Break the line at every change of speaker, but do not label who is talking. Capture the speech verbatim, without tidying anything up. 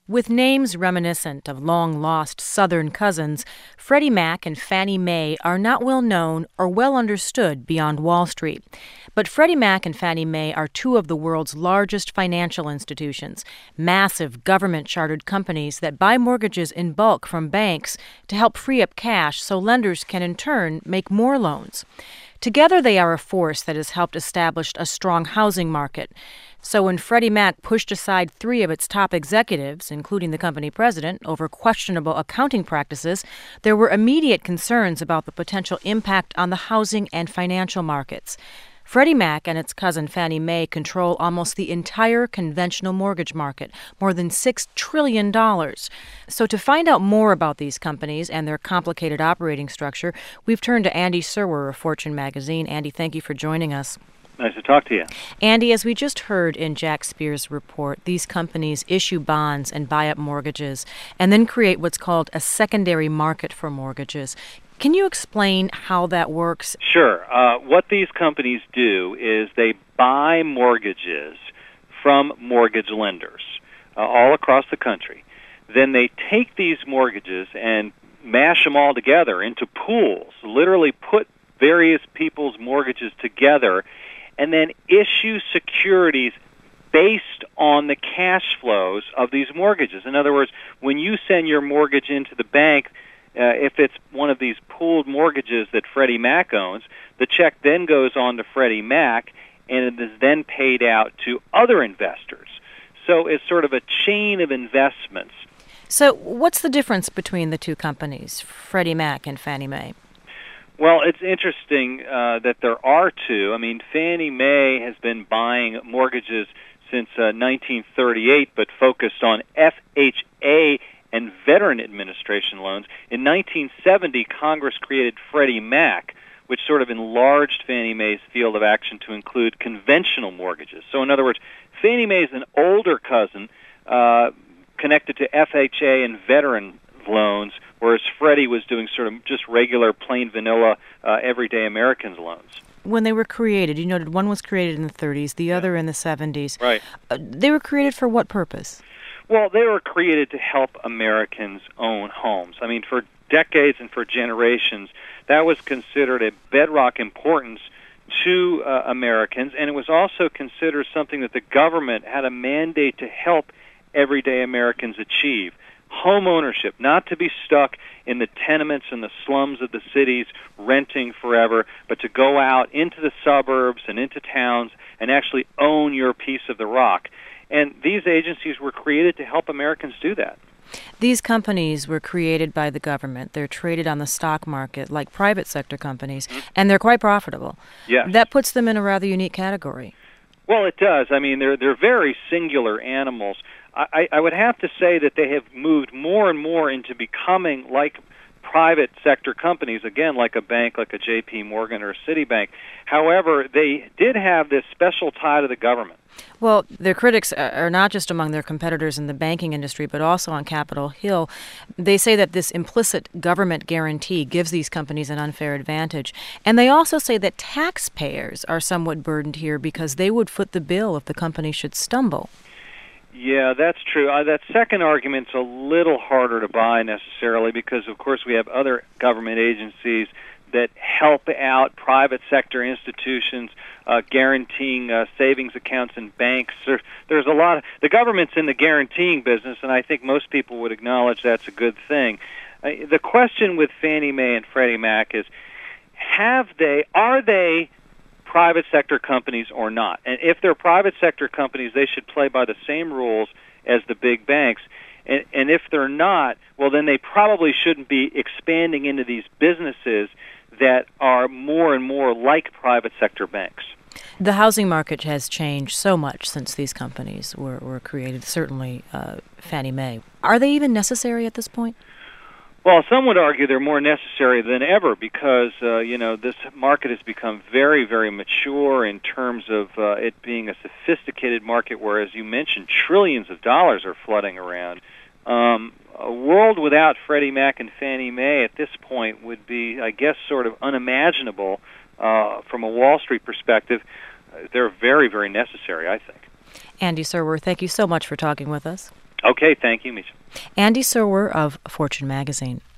With names reminiscent of long-lost Southern cousins, Freddie Mac and Fannie Mae are not well known or well understood beyond Wall Street. But Freddie Mac and Fannie Mae are two of the world's largest financial institutions, massive government-chartered companies that buy mortgages in bulk from banks to help free up cash so lenders can in turn make more loans. Together, they are a force that has helped establish a strong housing market. So when Freddie Mac pushed aside three of its top executives, including the company president, over questionable accounting practices, there were immediate concerns about the potential impact on the housing and financial markets. Freddie Mac and its cousin Fannie Mae control almost the entire conventional mortgage market, more than six trillion dollars. So to find out more about these companies and their complicated operating structure, we've turned to Andy Serwer of Fortune magazine. Andy, thank you for joining us.
Nice to talk to you.
Andy, as we just heard in Jack Speer's report, these companies issue bonds and buy up mortgages and then create what's called a secondary market for mortgages. Can you explain how that works?
Sure. Uh, what these companies do is they buy mortgages from mortgage lenders uh, all across the country. Then they take these mortgages and mash them all together into pools, literally put various people's mortgages together, and then issue securities based on the cash flows of these mortgages. In other words, when you send your mortgage into the bank, uh, if it's one of these pooled mortgages that Freddie Mac owns, the check then goes on to Freddie Mac, and it is then paid out to other investors. So it's sort of a chain of investments.
So what's the difference between the two companies, Freddie Mac and Fannie Mae?
Well, it's interesting uh, that there are two. I mean, Fannie Mae has been buying mortgages since uh, nineteen thirty-eight, but focused on F H A and Veteran Administration loans. In nineteen seventy, Congress created Freddie Mac, which sort of enlarged Fannie Mae's field of action to include conventional mortgages. So, in other words, Fannie Mae is an older cousin uh, connected to F H A and Veteran loans, whereas Freddie was doing sort of just regular, plain vanilla, uh, everyday Americans loans.
When they were created, you noted one was created in the thirties, the other yeah. in the seventies.
Right.
Uh, they were created for what purpose?
Well, they were created to help Americans own homes. I mean, for decades and for generations, that was considered a bedrock importance to uh, Americans, and it was also considered something that the government had a mandate to help everyday Americans achieve. Home ownership, not to be stuck in the tenements and the slums of the cities renting forever, but to go out into the suburbs and into towns and actually own your piece of the rock. And these agencies were created to help Americans do that.
These companies were created by the government. They're traded on the stock market like private sector companies, mm-hmm. and they're quite profitable.
Yes.
That puts them in a rather unique category.
Well, it does. I mean, they're they're very singular animals. I, I would have to say that they have moved more and more into becoming like private sector companies, again, like a bank, like a J P Morgan or a Citibank. However, they did have this special tie to the government.
Well, their critics are not just among their competitors in the banking industry, but also on Capitol Hill. They say that this implicit government guarantee gives these companies an unfair advantage. And they also say that taxpayers are somewhat burdened here because they would foot the bill if the company should stumble.
Yeah, that's true. Uh, that second argument's a little harder to buy necessarily because, of course, we have other government agencies that help out private sector institutions, uh, guaranteeing uh, savings accounts in banks. There, there's a lot of, the government's in the guaranteeing business, and I think most people would acknowledge that's a good thing. Uh, the question with Fannie Mae and Freddie Mac is, have they, are they private sector companies or not? And if they're private sector companies, they should play by the same rules as the big banks. And, and if they're not, well, then they probably shouldn't be expanding into these businesses that are more and more like private sector banks.
The housing market has changed so much since these companies were, were created, certainly uh, Fannie Mae. Are they even necessary at this point?
Well, some would argue they're more necessary than ever because, uh, you know, this market has become very, very mature in terms of uh, it being a sophisticated market where, as you mentioned, trillions of dollars are flooding around. Um, a world without Freddie Mac and Fannie Mae at this point would be, I guess, sort of unimaginable uh, from a Wall Street perspective. Uh, they're very, very necessary, I think.
Andy Serwer, thank you so much for talking with us.
Okay, thank you, Misha.
Andy Serwer of Fortune Magazine.